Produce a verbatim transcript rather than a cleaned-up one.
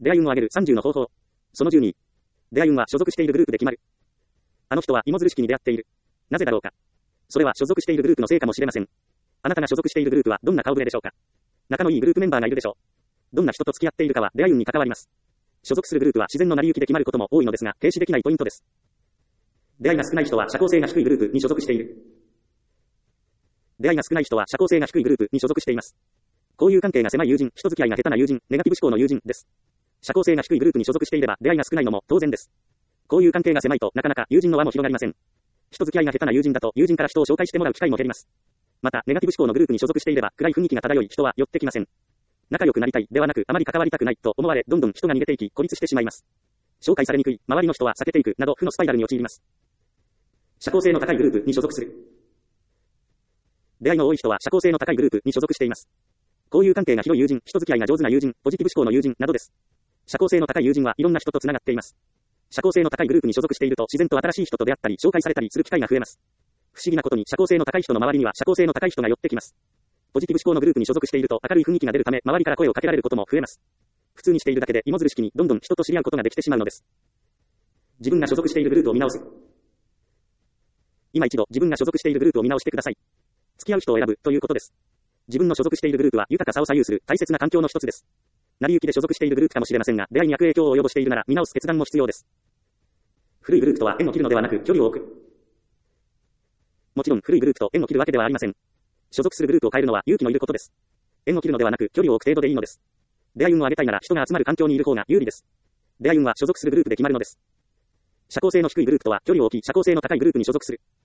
出会い運を上げるさんじゅうの方法。そのじゅうに。出会い運は所属しているグループで決まる。あの人は芋づる式に出会っている。なぜだろうか。それは所属しているグループのせいかもしれません。あなたが所属しているグループはどんな顔ぶれでしょうか。仲のいいグループメンバーがいるでしょう。どんな人と付き合っているかは出会い運に関わります。所属するグループは自然の成り行きで決まることも多いのですが、軽視できないポイントです。出会いが少ない人は社交性が低いグループに所属している。出会いが少ない人は社交性が低いグループに所属しています。交友関係が狭い友人、人付き合いが下手な友人、ネガティブ思考の友人です。社交性が低いグループに所属していれば出会いが少ないのも当然です。交友関係が狭いとなかなか友人の輪も広がりません。人付き合いが下手な友人だと友人から人を紹介してもらう機会も減ります。また、ネガティブ思考のグループに所属していれば暗い雰囲気が漂い人は寄ってきません。仲良くなりたいではなくあまり関わりたくないと思われどんどん人が逃げていき孤立してしまいます。紹介されにくい、周りの人は避けていくなど負のスパイラルに陥ります。社交性の高いグループに所属する。出会いの多い人は社交性の高いグループに所属しています。交友関係が広い友人、人付き合いが上手な友人、ポジティブ思考の友人などです。社交性の高い友人はいろんな人とつながっています。社交性の高いグループに所属していると自然と新しい人と出会ったり紹介されたりする機会が増えます。不思議なことに社交性の高い人の周りには社交性の高い人が寄ってきます。ポジティブ思考のグループに所属していると明るい雰囲気が出るため周りから声をかけられることも増えます。普通にしているだけで芋づる式にどんどん人と知り合うことができてしまうのです。自分が所属しているグループを見直す。今一度自分が所属しているグループを見直してください。付き合う人を選ぶということです。自分の所属しているグループは豊かさを左右する大切な環境の一つです。成り行きで所属しているグループかもしれませんが、出会いに悪影響を及ぼしているなら見直す決断も必要です。古いグループとは縁を切るのではなく距離を置く。もちろん古いグループと縁を切るわけではありません。所属するグループを変えるのは勇気のいることです。縁を切るのではなく距離を置く程度でいいのです。出会い運を上げたいなら人が集まる環境にいる方が有利です。出会い運は所属するグループで決まるのです。社交性の低いグループとは距離を置き社交性の高いグループに所属する。